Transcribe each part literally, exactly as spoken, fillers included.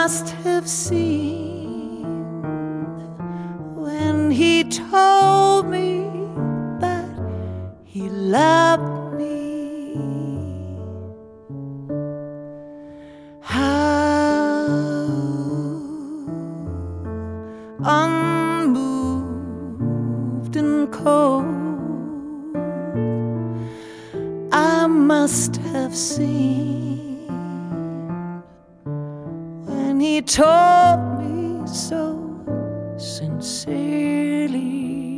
must have seen when he told me that he loved me. How unmoved and cold I must have seemed when he told me so sincerely,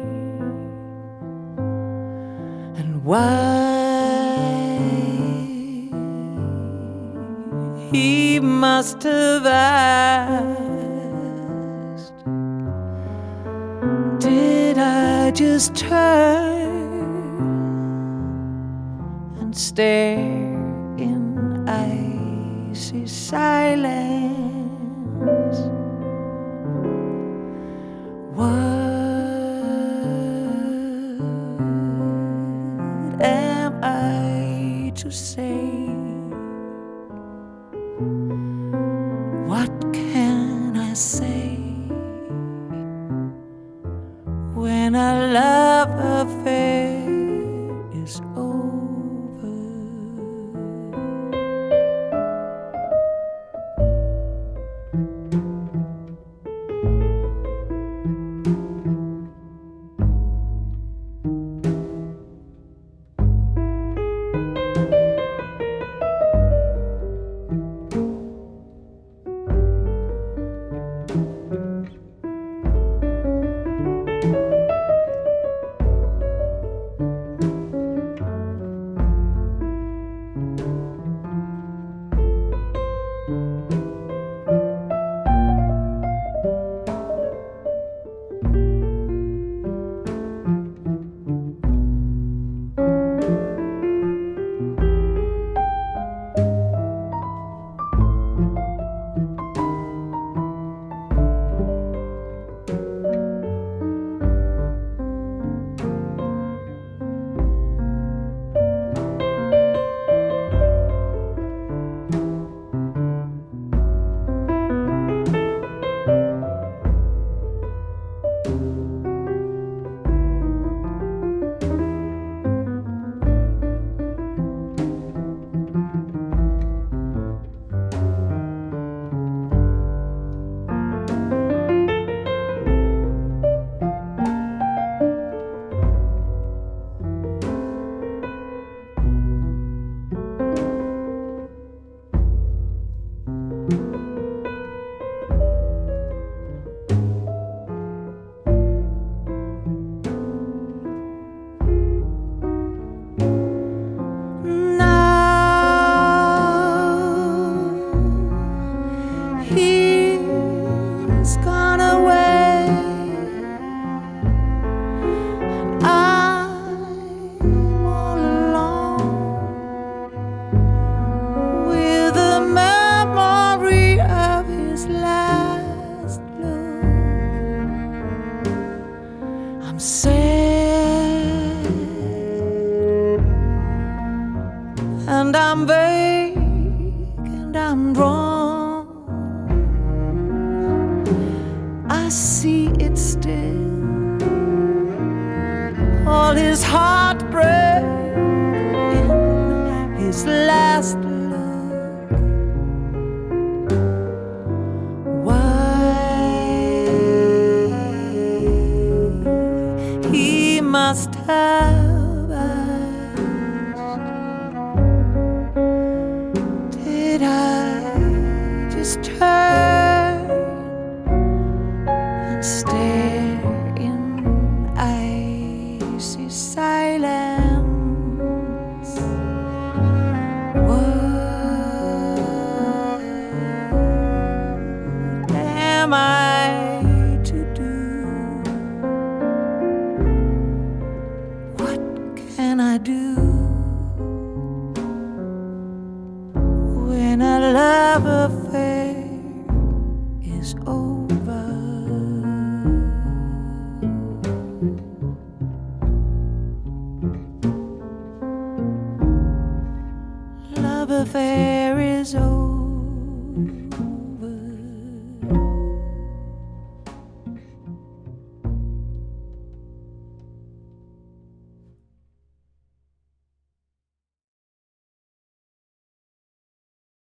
and why he must have asked, did I just turn and stare in icy silence? What am I to say? What can I say when a love affair is over? He's gone away, and I'm all alone with the memory of his last look. I'm sad and I'm vague and I'm wrong. I see it still, all his heartbreak in his last look. Why he must have asked, did I just turn and stare in icy silence? What am I to do? What can I do when a love affair is over? Love affair is over.